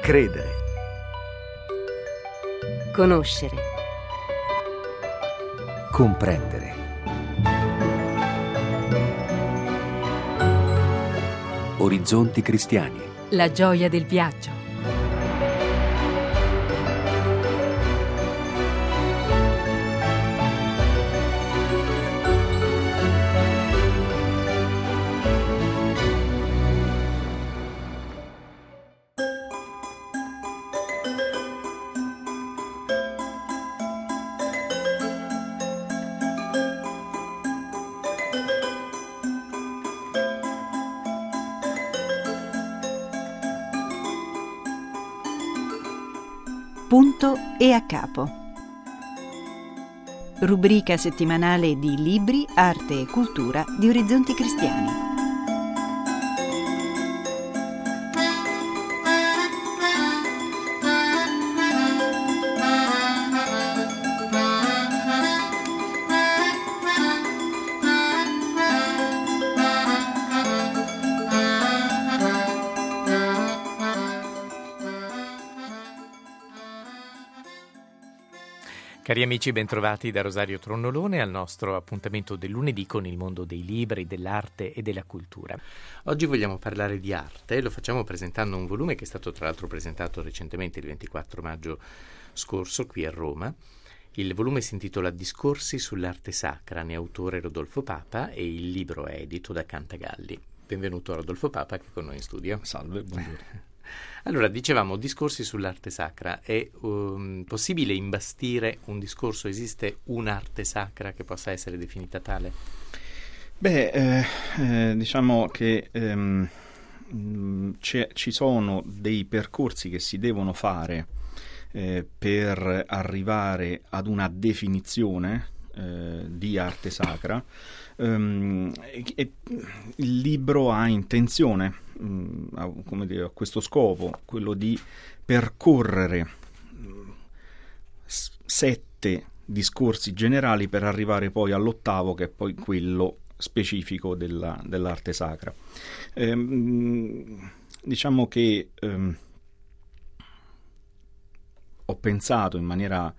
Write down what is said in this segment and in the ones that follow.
Credere. Conoscere. Comprendere. Orizzonti cristiani. La gioia del viaggio. Punto e a capo. Rubrica settimanale di libri, arte e cultura di Orizzonti Cristiani. Cari amici, bentrovati da Rosario Tronnolone al nostro appuntamento del lunedì con il mondo dei libri, dell'arte e della cultura. Oggi vogliamo parlare di arte, lo facciamo presentando un volume che è stato tra l'altro presentato recentemente il 24 maggio scorso qui a Roma. Il volume si intitola Discorsi sull'arte sacra, ne è autore Rodolfo Papa e il libro è edito da Cantagalli. Benvenuto a Rodolfo Papa che è con noi in studio. Salve, buongiorno. Allora, dicevamo, discorsi sull'arte sacra. È possibile imbastire un discorso? Esiste un'arte sacra che possa essere definita tale? Diciamo che ci sono dei percorsi che si devono fare per arrivare ad una definizione di arte sacra. E il libro ha intenzione, come dire, a questo scopo, quello di percorrere 7 discorsi generali per arrivare poi all'8º, che è poi quello specifico dell'arte sacra. Diciamo che ho pensato in maniera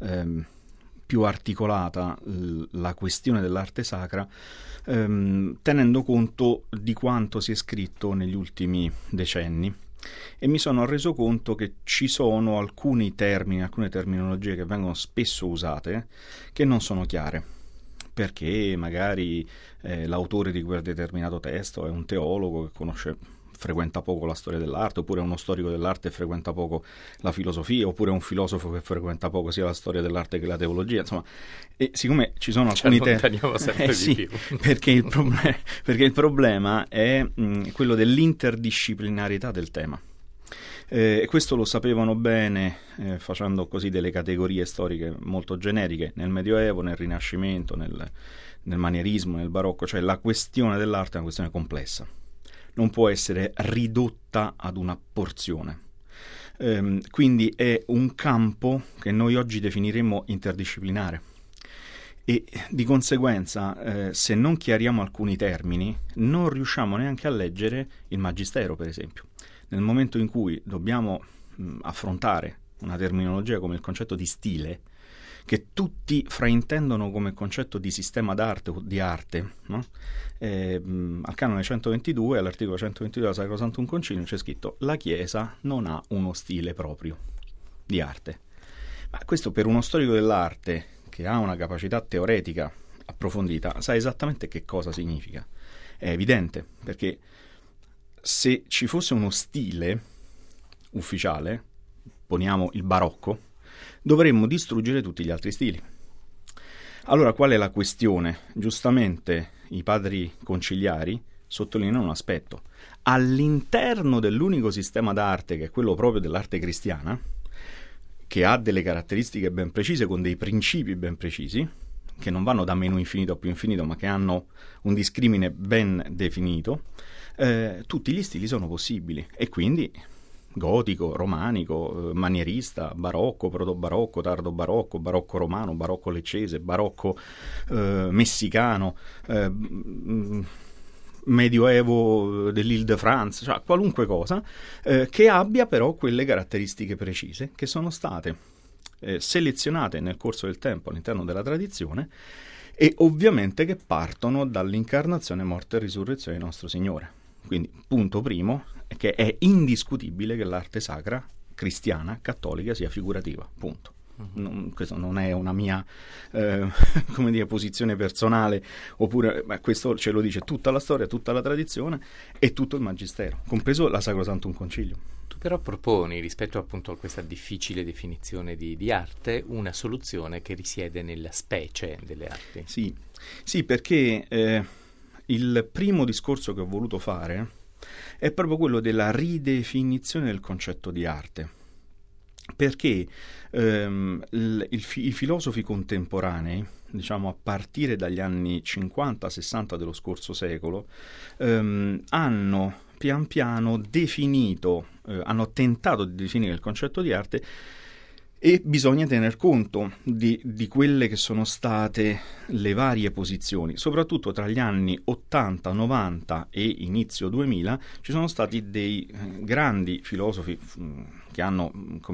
più articolata la questione dell'arte sacra, tenendo conto di quanto si è scritto negli ultimi decenni, e mi sono reso conto che ci sono alcuni termini, alcune terminologie che vengono spesso usate che non sono chiare, perché magari l'autore di quel determinato testo è un teologo che frequenta poco la storia dell'arte, oppure è uno storico dell'arte e frequenta poco la filosofia, oppure è un filosofo che frequenta poco sia la storia dell'arte che la teologia, insomma. E siccome ci sono alcuni allontaniamo sempre di più. perché il problema è quello dell'interdisciplinarità del tema. Questo lo sapevano bene facendo così delle categorie storiche molto generiche nel Medioevo, nel Rinascimento, nel manierismo, nel Barocco. Cioè la questione dell'arte è una questione complessa, non può essere ridotta ad una porzione. Quindi è un campo che noi oggi definiremmo interdisciplinare, e di conseguenza se non chiariamo alcuni termini non riusciamo neanche a leggere il Magistero, per esempio. Nel momento in cui dobbiamo affrontare una terminologia come il concetto di stile, che tutti fraintendono come concetto di sistema d'arte o di arte, no? Al canone 122, all'articolo 122 della Sacrosanctum Concilio, c'è scritto: la Chiesa non ha uno stile proprio di arte. Ma questo, per uno storico dell'arte che ha una capacità teoretica approfondita, sa esattamente che cosa significa. È evidente, perché se ci fosse uno stile ufficiale, poniamo il barocco, dovremmo distruggere tutti gli altri stili. Allora, qual è la questione? Giustamente i padri conciliari sottolineano un aspetto: all'interno dell'unico sistema d'arte, che è quello proprio dell'arte cristiana, che ha delle caratteristiche ben precise, con dei principi ben precisi, che non vanno da meno infinito a più infinito, ma che hanno un discrimine ben definito, tutti gli stili sono possibili, e quindi gotico, romanico, manierista, barocco, proto-barocco, tardo-barocco, barocco romano, barocco leccese, barocco messicano, medioevo dell'Île-de-France, cioè qualunque cosa, che abbia però quelle caratteristiche precise che sono state selezionate nel corso del tempo all'interno della tradizione e ovviamente che partono dall'incarnazione, morte e risurrezione di nostro Signore. Quindi, punto primo, è che è indiscutibile che l'arte sacra cristiana, cattolica, sia figurativa, punto. Questo non è una mia posizione personale, oppure questo ce lo dice tutta la storia, tutta la tradizione e tutto il magistero, compreso la Sacrosanctum Concilium. Tu però proponi, rispetto appunto a questa difficile definizione di arte, una soluzione che risiede nella specie delle arti. Sì, perché il primo discorso che ho voluto fare è proprio quello della ridefinizione del concetto di arte. Perché i filosofi contemporanei, diciamo a partire dagli anni 50-60 dello scorso secolo, hanno pian piano definito, hanno tentato di definire il concetto di arte, e bisogna tener conto di quelle che sono state le varie posizioni. Soprattutto tra gli anni 80, 90 e inizio 2000 ci sono stati dei grandi filosofi che hanno,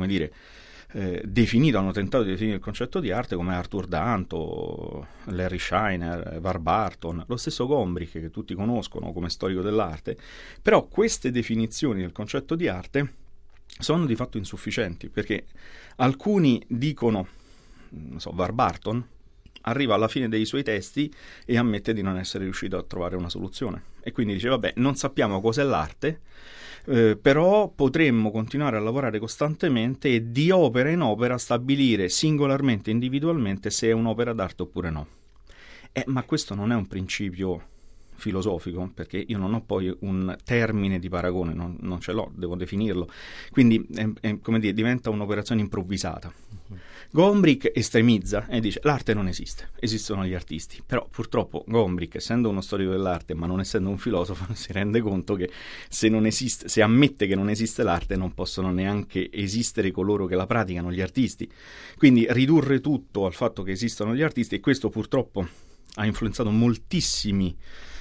hanno tentato di definire il concetto di arte, come Arthur Danto, Larry Scheiner, Warburton, lo stesso Gombrich, che tutti conoscono come storico dell'arte. Però queste definizioni del concetto di arte sono di fatto insufficienti, perché alcuni dicono, Warburton arriva alla fine dei suoi testi e ammette di non essere riuscito a trovare una soluzione, e quindi dice vabbè, non sappiamo cos'è l'arte, però potremmo continuare a lavorare costantemente e di opera in opera stabilire singolarmente, individualmente, se è un'opera d'arte oppure no. Ma questo non è un principio filosofico, perché io non ho poi un termine di paragone, non ce l'ho, devo definirlo, quindi diventa un'operazione improvvisata. Gombrich estremizza e dice l'arte non esiste, esistono gli artisti, però purtroppo Gombrich, essendo uno storico dell'arte ma non essendo un filosofo, si rende conto che se ammette che non esiste l'arte, non possono neanche esistere coloro che la praticano, gli artisti. Quindi ridurre tutto al fatto che esistono gli artisti, e questo purtroppo ha influenzato moltissimi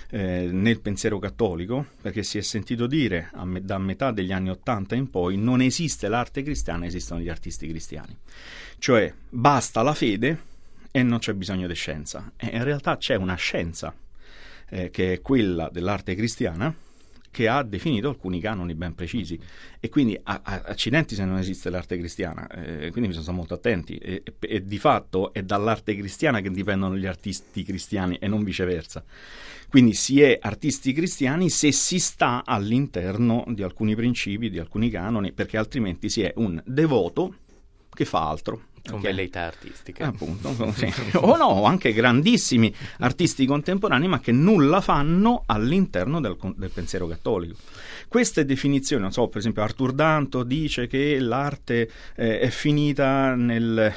nel pensiero cattolico, perché si è sentito dire da metà degli anni '80 in poi: non esiste l'arte cristiana, esistono gli artisti cristiani, cioè basta la fede e non c'è bisogno di scienza. E in realtà c'è una scienza che è quella dell'arte cristiana, che ha definito alcuni canoni ben precisi, e quindi accidenti se non esiste l'arte cristiana, quindi bisogna stare molto attenti, e di fatto è dall'arte cristiana che dipendono gli artisti cristiani e non viceversa. Quindi si è artisti cristiani se si sta all'interno di alcuni principi, di alcuni canoni, perché altrimenti si è un devoto che fa altro. Con velleità artistiche. Appunto, sì. O no, anche grandissimi artisti contemporanei, ma che nulla fanno all'interno del pensiero cattolico. Queste definizioni, per esempio Arthur Danto dice che l'arte è finita nel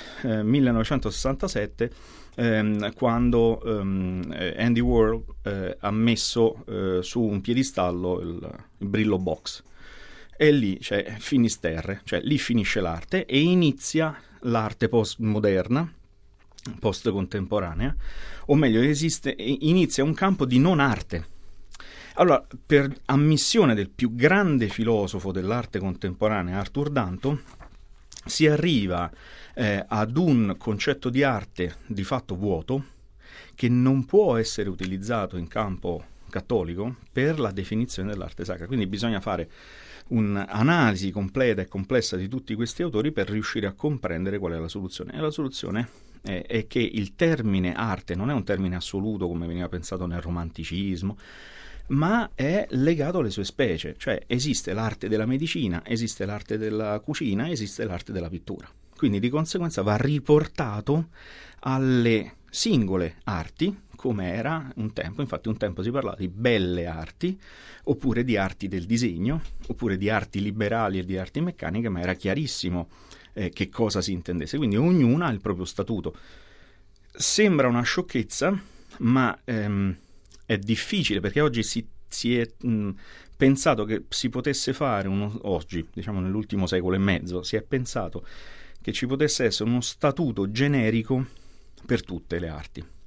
1967, quando Andy Warhol ha messo su un piedistallo il Brillo Box, e lì c'è Finisterre, cioè lì finisce l'arte e inizia l'arte postmoderna, post-contemporanea, o meglio inizia un campo di non arte. Allora, per ammissione del più grande filosofo dell'arte contemporanea, Arthur Danto, si arriva ad un concetto di arte di fatto vuoto, che non può essere utilizzato in campo cattolico per la definizione dell'arte sacra. Quindi bisogna fare un'analisi completa e complessa di tutti questi autori per riuscire a comprendere qual è la soluzione. E la soluzione è che il termine arte non è un termine assoluto come veniva pensato nel romanticismo, ma è legato alle sue specie, cioè esiste l'arte della medicina, esiste l'arte della cucina, esiste l'arte della pittura. Quindi di conseguenza va riportato alle singole arti, come era un tempo. Infatti un tempo si parlava di belle arti, oppure di arti del disegno, oppure di arti liberali e di arti meccaniche, ma era chiarissimo che cosa si intendesse. Quindi ognuna ha il proprio statuto. Sembra una sciocchezza, ma è difficile, perché oggi si è pensato che si potesse fare oggi, diciamo nell'ultimo secolo e mezzo, si è pensato che ci potesse essere uno statuto generico per tutte le arti.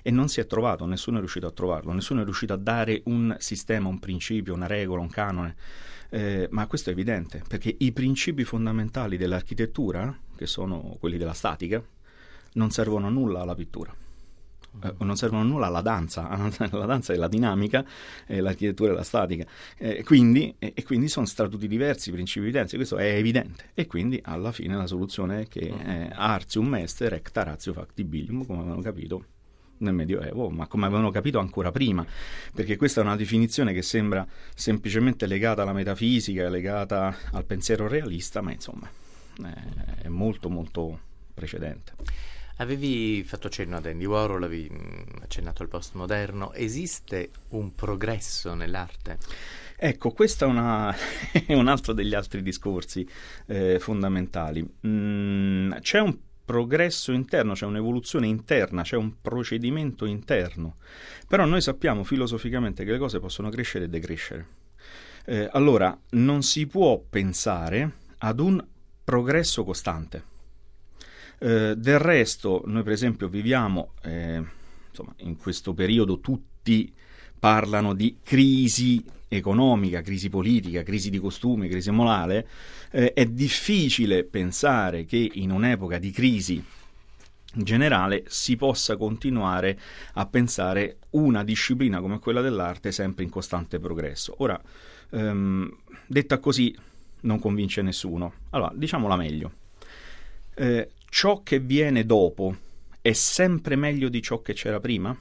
e non si è trovato, nessuno è riuscito a trovarlo, nessuno è riuscito a dare un sistema, un principio, una regola, un canone. Ma questo è evidente, perché i principi fondamentali dell'architettura, che sono quelli della statica, non servono a nulla alla pittura. Non servono a nulla alla danza. La danza è la dinamica e l'architettura è la statica, quindi sono statuti diversi, principi diversi, questo è evidente, e quindi alla fine la soluzione è che artium est recta ratio factibilium, come avevano capito nel Medioevo, ma come avevano capito ancora prima, perché questa è una definizione che sembra semplicemente legata alla metafisica, legata al pensiero realista, ma insomma è molto molto precedente. Avevi fatto cenno ad Andy Warhol, avevi accennato al postmoderno. Esiste un progresso nell'arte? Ecco, questo è un altro degli altri discorsi fondamentali. C'è un progresso interno, c'è un'evoluzione interna, c'è un procedimento interno, però noi sappiamo filosoficamente che le cose possono crescere e decrescere. Allora, non si può pensare ad un progresso costante. Del resto, noi per esempio viviamo, in questo periodo tutti parlano di crisi economica, crisi politica, crisi di costume, crisi morale. È difficile pensare che in un'epoca di crisi generale si possa continuare a pensare una disciplina come quella dell'arte sempre in costante progresso. Ora, detta così non convince nessuno. Allora, diciamola meglio. Ciò che viene dopo è sempre meglio di ciò che c'era prima?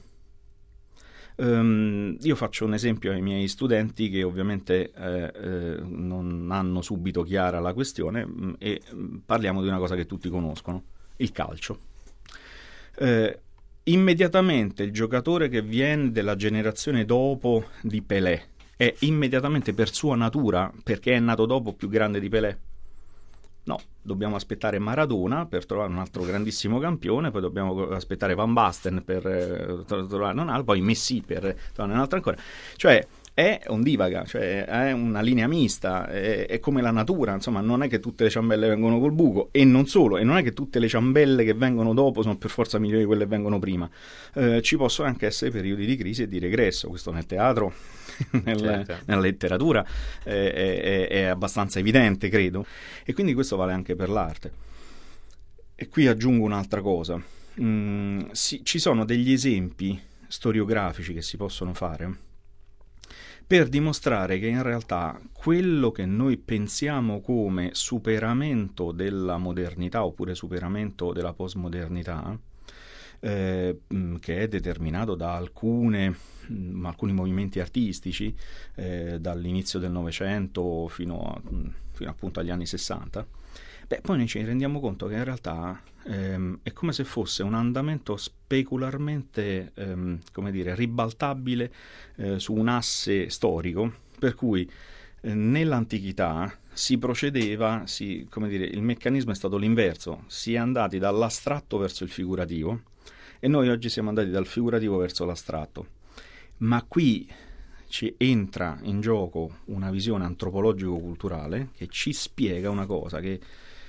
Io faccio un esempio ai miei studenti che ovviamente non hanno subito chiara la questione, e parliamo di una cosa che tutti conoscono, il calcio. Immediatamente il giocatore che viene della generazione dopo di Pelé è immediatamente per sua natura, perché è nato dopo, più grande di Pelé? No, dobbiamo aspettare Maradona per trovare un altro grandissimo campione, poi dobbiamo aspettare Van Basten per trovare un altro, poi Messi per trovare un altro ancora. Cioè è ondivaga, cioè è una linea mista, è come la natura, insomma, non è che tutte le ciambelle vengono col buco, e non solo, e non è che tutte le ciambelle che vengono dopo sono per forza migliori di quelle che vengono prima. Ci possono anche essere periodi di crisi e di regresso, questo nel teatro, nella letteratura è abbastanza evidente, credo, e quindi questo vale anche per l'arte. E qui aggiungo un'altra cosa. Ci sono degli esempi storiografici che si possono fare per dimostrare che in realtà quello che noi pensiamo come superamento della modernità oppure superamento della postmodernità, che è determinato da alcuni movimenti artistici dall'inizio del Novecento fino appunto agli anni 60, poi noi ci rendiamo conto che in realtà è come se fosse un andamento specularmente ribaltabile su un asse storico, per cui nell'antichità si procedeva, il meccanismo è stato l'inverso, si è andati dall'astratto verso il figurativo, e noi oggi siamo andati dal figurativo verso l'astratto. Ma qui ci entra in gioco una visione antropologico-culturale che ci spiega una cosa, che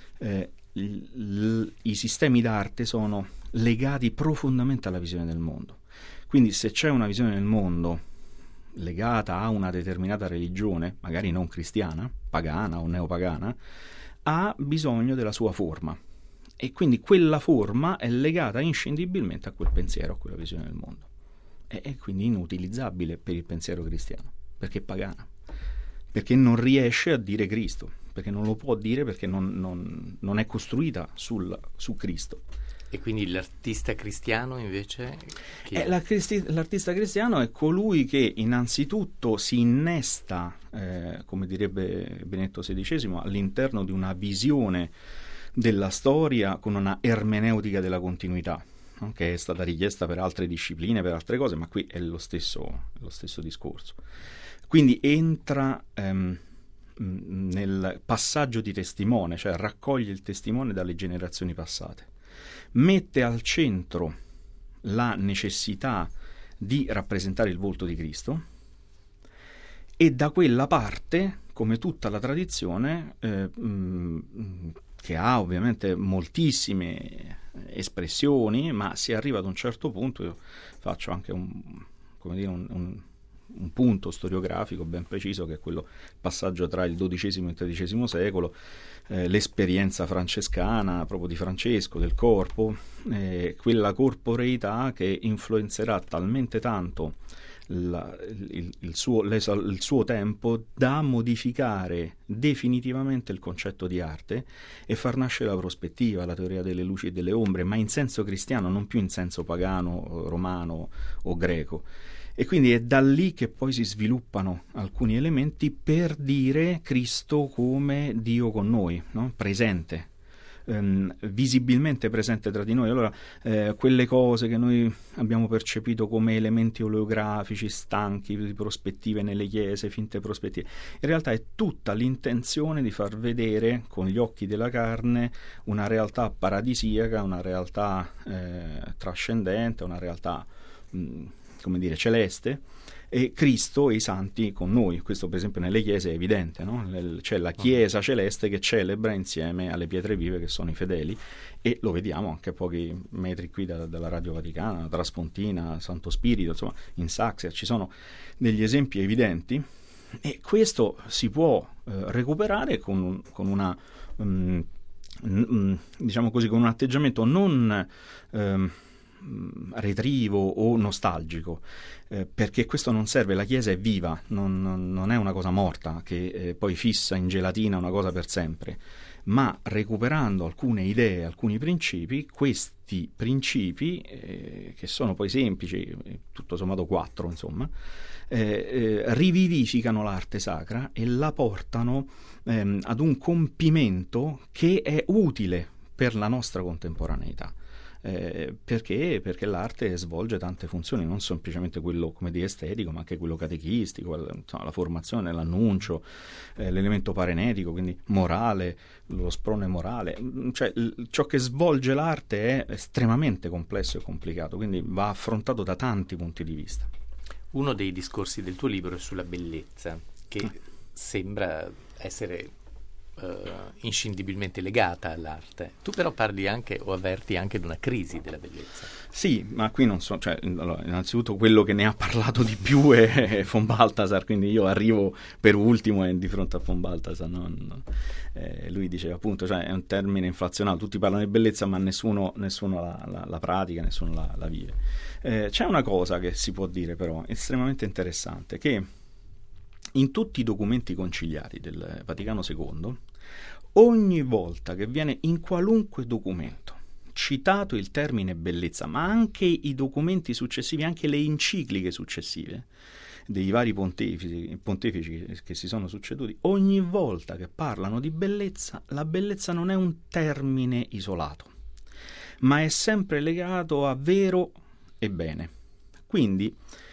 i sistemi d'arte sono legati profondamente alla visione del mondo. Quindi se c'è una visione del mondo legata a una determinata religione, magari non cristiana, pagana o neopagana, ha bisogno della sua forma, e quindi quella forma è legata inscindibilmente a quel pensiero, a quella visione del mondo, è quindi inutilizzabile per il pensiero cristiano, perché è pagana, perché non riesce a dire Cristo, perché non lo può dire, perché non è costruita su Cristo. E quindi l'artista cristiano invece? L'artista cristiano è colui che innanzitutto si innesta, come direbbe Benedetto XVI, all'interno di una visione della storia con una ermeneutica della continuità, no? Che è stata richiesta per altre discipline, per altre cose, ma qui è lo stesso discorso. Quindi entra nel passaggio di testimone, cioè raccoglie il testimone dalle generazioni passate, mette al centro la necessità di rappresentare il volto di Cristo, e da quella parte, come tutta la tradizione che ha ovviamente moltissime espressioni, ma si arriva ad un certo punto. Io faccio anche un punto storiografico ben preciso, che è quello passaggio tra il XII e il XIII secolo, l'esperienza francescana proprio di Francesco, del corpo, quella corporeità che influenzerà talmente tanto il suo tempo da modificare definitivamente il concetto di arte e far nascere la prospettiva, la teoria delle luci e delle ombre, ma in senso cristiano, non più in senso pagano, romano o greco. E quindi è da lì che poi si sviluppano alcuni elementi per dire Cristo come Dio con noi, no? Presente, visibilmente presente tra di noi. Allora, quelle cose che noi abbiamo percepito come elementi oleografici, stanchi di prospettive nelle chiese, finte prospettive, in realtà è tutta l'intenzione di far vedere con gli occhi della carne una realtà paradisiaca, una realtà trascendente, una realtà celeste, e Cristo e i santi con noi. Questo per esempio nelle chiese è evidente, no? C'è la chiesa celeste che celebra insieme alle pietre vive che sono i fedeli, e lo vediamo anche a pochi metri qui dalla Radio Vaticana, Traspontina, Santo Spirito, insomma in Saxia ci sono degli esempi evidenti, e questo si può recuperare con una diciamo così, con un atteggiamento non retrivo o nostalgico, perché questo non serve. La Chiesa è viva, non è una cosa morta che poi fissa in gelatina una cosa per sempre, ma recuperando alcune idee, alcuni principi, questi principi che sono poi semplici, tutto sommato 4 insomma, rivivificano l'arte sacra e la portano ad un compimento che è utile per la nostra contemporaneità. Perché l'arte svolge tante funzioni, non semplicemente quello come di estetico, ma anche quello catechistico, la formazione, l'annuncio, l'elemento parenetico, quindi morale, lo sprone morale. Cioè, ciò che svolge l'arte è estremamente complesso e complicato, quindi va affrontato da tanti punti di vista. Uno dei discorsi del tuo libro è sulla bellezza, che sembra essere inscindibilmente legata all'arte. Tu però parli anche, o avverti anche, di una crisi della bellezza. Sì, ma qui non so, allora, innanzitutto quello che ne ha parlato di più è von Balthasar, quindi io arrivo per ultimo e di fronte a von Balthasar lui diceva appunto, è un termine inflazionato, tutti parlano di bellezza ma nessuno la pratica, nessuno la vive. C'è una cosa che si può dire però estremamente interessante, che in tutti i documenti conciliari del Vaticano II, ogni volta che viene in qualunque documento citato il termine bellezza, ma anche i documenti successivi, anche le encicliche successive dei vari pontefici che si sono succeduti, ogni volta che parlano di bellezza, la bellezza non è un termine isolato, ma è sempre legato a vero e bene. Quindi,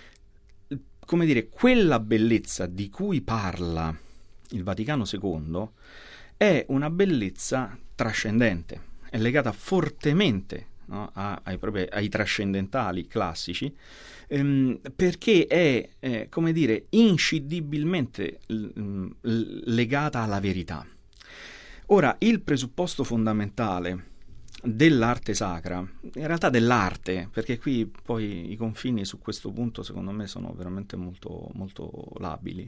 come dire, quella bellezza di cui parla il Vaticano II è una bellezza trascendente, è legata fortemente, no, ai trascendentali classici, perché è come dire, inscindibilmente legata alla verità. Ora, il presupposto fondamentale dell'arte sacra, in realtà dell'arte, perché qui poi i confini su questo punto secondo me sono veramente molto, molto labili.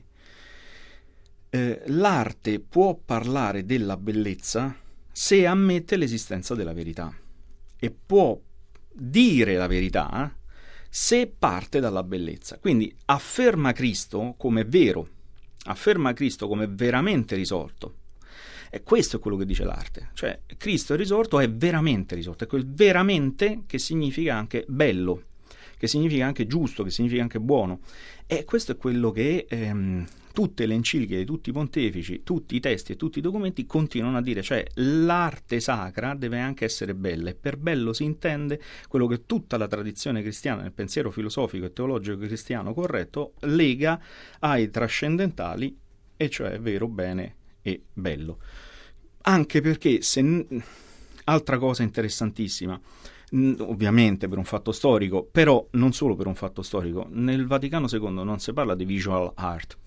L'arte può parlare della bellezza se ammette l'esistenza della verità, e può dire la verità se parte dalla bellezza. Quindi afferma Cristo come vero, afferma Cristo come veramente risorto. E questo è quello che dice l'arte, cioè Cristo è risorto, è veramente risorto, è quel veramente che significa anche bello, che significa anche giusto, che significa anche buono. E questo è quello che tutte le encicliche di tutti i pontefici, tutti i testi e tutti i documenti continuano a dire, cioè l'arte sacra deve anche essere bella, e per bello si intende quello che tutta la tradizione cristiana, nel pensiero filosofico e teologico cristiano corretto, lega ai trascendentali, e cioè vero, bene e bello. Anche perché, altra cosa interessantissima, ovviamente per un fatto storico, però non solo per un fatto storico, nel Vaticano II non si parla di visual art,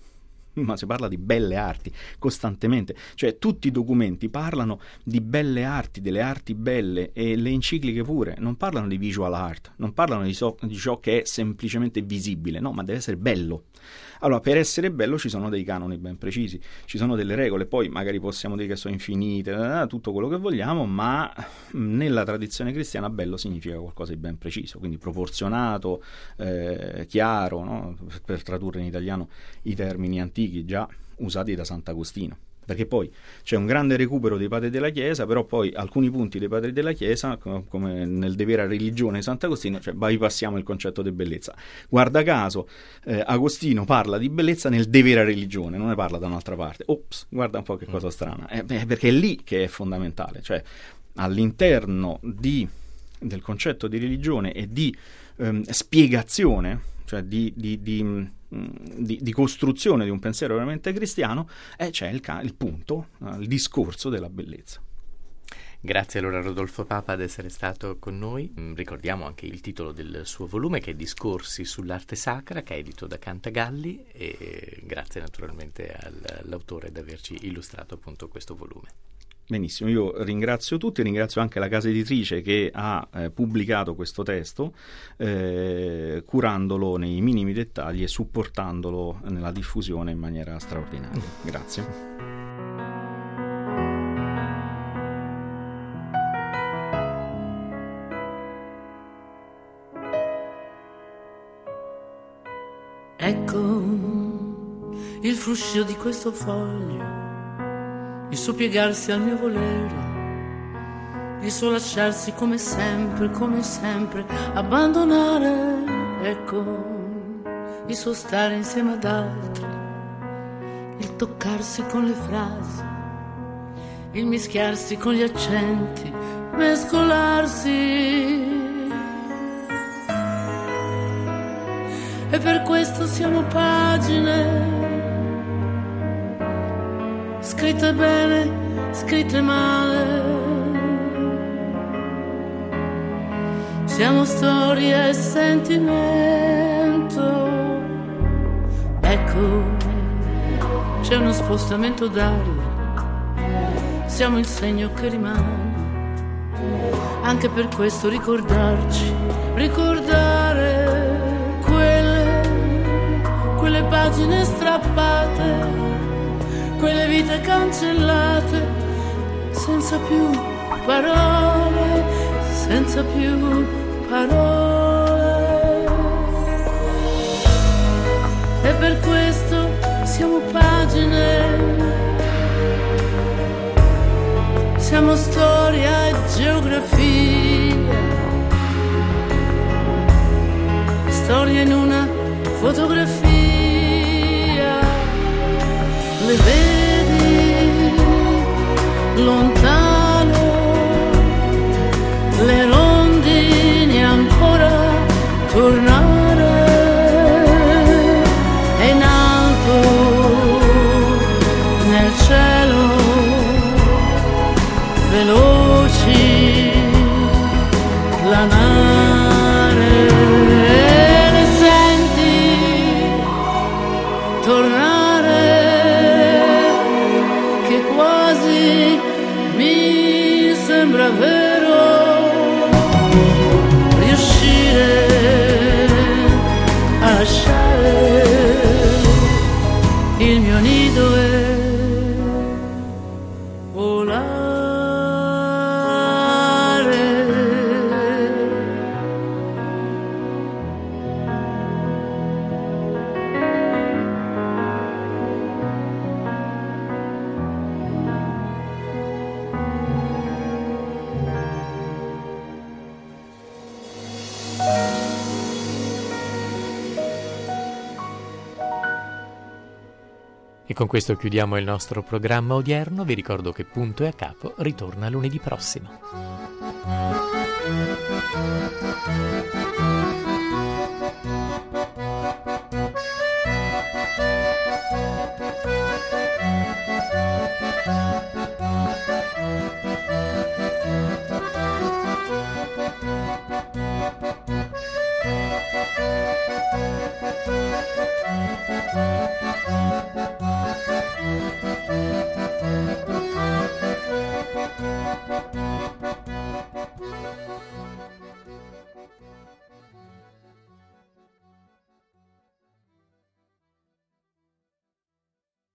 ma si parla di belle arti costantemente, cioè tutti i documenti parlano di belle arti, delle arti belle, e le encicliche pure non parlano di visual art, non parlano di ciò che è semplicemente visibile, no, ma deve essere bello. Allora, per essere bello ci sono dei canoni ben precisi, ci sono delle regole, poi magari possiamo dire che sono infinite, tutto quello che vogliamo, ma nella tradizione cristiana bello significa qualcosa di ben preciso, quindi proporzionato, chiaro, no? Per tradurre in italiano i termini antichi già usati da Sant'Agostino. Perché poi c'è un grande recupero dei padri della Chiesa, però poi alcuni punti dei padri della Chiesa, come nel De vera religione di Sant'Agostino, cioè bypassiamo il concetto di bellezza. Guarda caso, Agostino parla di bellezza nel De vera religione, non ne parla da un'altra parte. Ops, guarda un po' che cosa strana. Perché è lì che è fondamentale, cioè all'interno del concetto di religione e di spiegazione, cioè di costruzione di un pensiero veramente cristiano, c'è il punto, il discorso della bellezza. Grazie allora a Rodolfo Papa ad essere stato con noi. Ricordiamo anche il titolo del suo volume, che è Discorsi sull'arte sacra, che è edito da Cantagalli, e grazie naturalmente all'autore ad averci illustrato appunto questo volume. Benissimo, io ringrazio tutti, ringrazio anche la casa editrice che ha pubblicato questo testo, curandolo nei minimi dettagli e supportandolo nella diffusione in maniera straordinaria. Grazie. Ecco il fruscio di questo foglio, il suo piegarsi al mio volere, il suo lasciarsi come sempre, abbandonare. Ecco il suo stare insieme ad altri, il toccarsi con le frasi, il mischiarsi con gli accenti, mescolarsi. E per questo siamo pagine scritte bene, scritte male. Siamo storia e sentimento. Ecco, c'è uno spostamento d'aria, siamo il segno che rimane. Anche per questo ricordarci, ricordare quelle pagine strappate, quelle vite cancellate, senza più parole, senza più parole. E per questo siamo pagine, siamo storia e geografia, storia in una fotografia. Le vedi lontano, le rondini ancora tornare, e in alto nel cielo veloci planare. Le senti tornare, che quasi mi sembra vero riuscire a lasciare il mio nido e volare. E con questo chiudiamo il nostro programma odierno. Vi ricordo che Punto e a Capo ritorna lunedì prossimo.